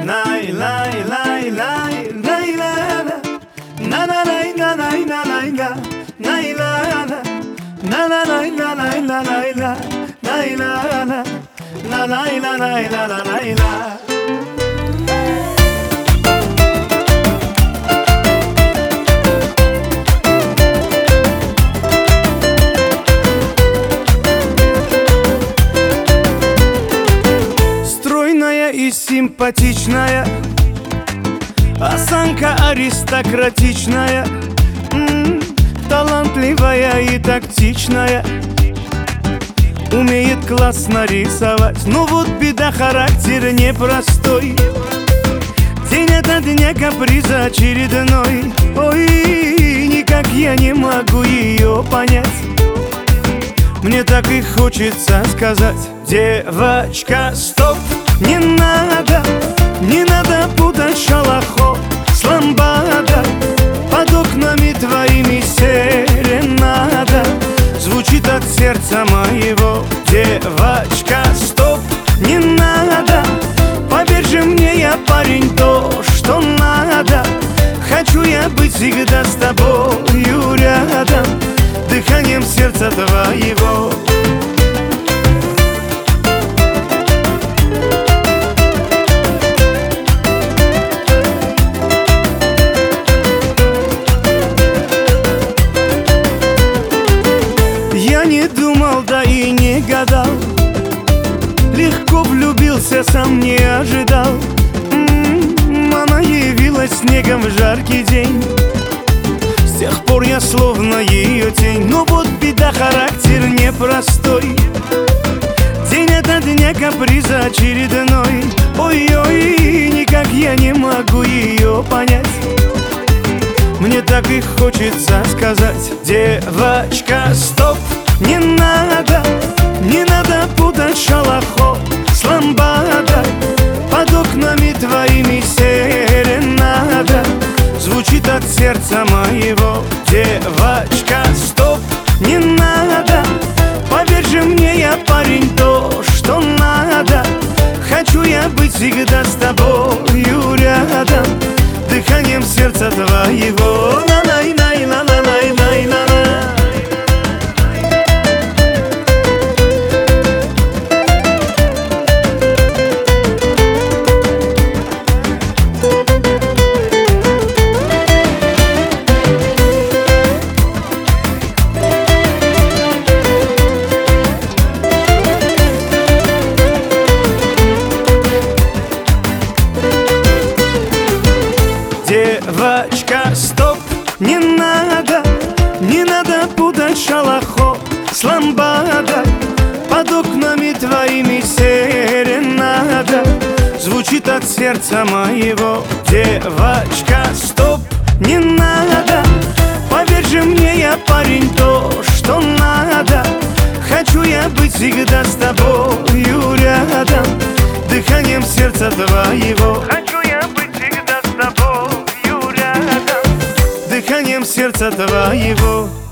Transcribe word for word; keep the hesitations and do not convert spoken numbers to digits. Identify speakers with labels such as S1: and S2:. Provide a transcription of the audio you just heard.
S1: Lay lay lay lay lay la la. Na na lay na lay na lay la. Lay la la. Na na lay na lay la lay la. Lay la la. La lay la lay la la lay la. И симпатичная, осанка аристократичная, м-м, талантливая и тактичная, умеет классно рисовать. Но вот беда, характер непростой, день ото дня каприза очередной. Ой, никак я не могу ее понять. Мне так и хочется сказать: девочка, стоп! Не надо, не надо путать шалахо с ламбадой. Под окнами твоими серенада звучит от сердца моего. Девочка, стоп, не надо. Поверь же мне, я парень, то, что надо. Хочу я быть всегда с тобою рядом, дыханием сердца твоего. Я не думал, да и не гадал, легко влюбился, сам не ожидал. М-м-м, она явилась снегом в жаркий день. С тех пор я словно ее тень. Но вот беда, характер непростой, день ото дня каприза очередной. Ой-ой, никак я не могу ее понять. Мне так и хочется сказать: девочка, стоп! Не надо, не надо путать шалахо с ламбадой. Под окнами твоими серенада звучит от сердца моего. Девочка, стоп! Не надо. Поверь же мне, я парень, то, что надо. Хочу я быть всегда с тобою рядом, дыханием сердца твоего. Ла-лай-лай-ла-лай-лай-ла-ла. Девочка, стоп! Не надо, не надо путать шалахо с ламбадой. Под окнами твоими серенада звучит от сердца моего. Девочка, стоп! Не надо. Поверь же мне, я парень, то, что надо. Хочу я быть всегда с тобою рядом, дыханием сердца твоего. Хочу я быть всегда с тобою рядом, дыханием сердца твоего.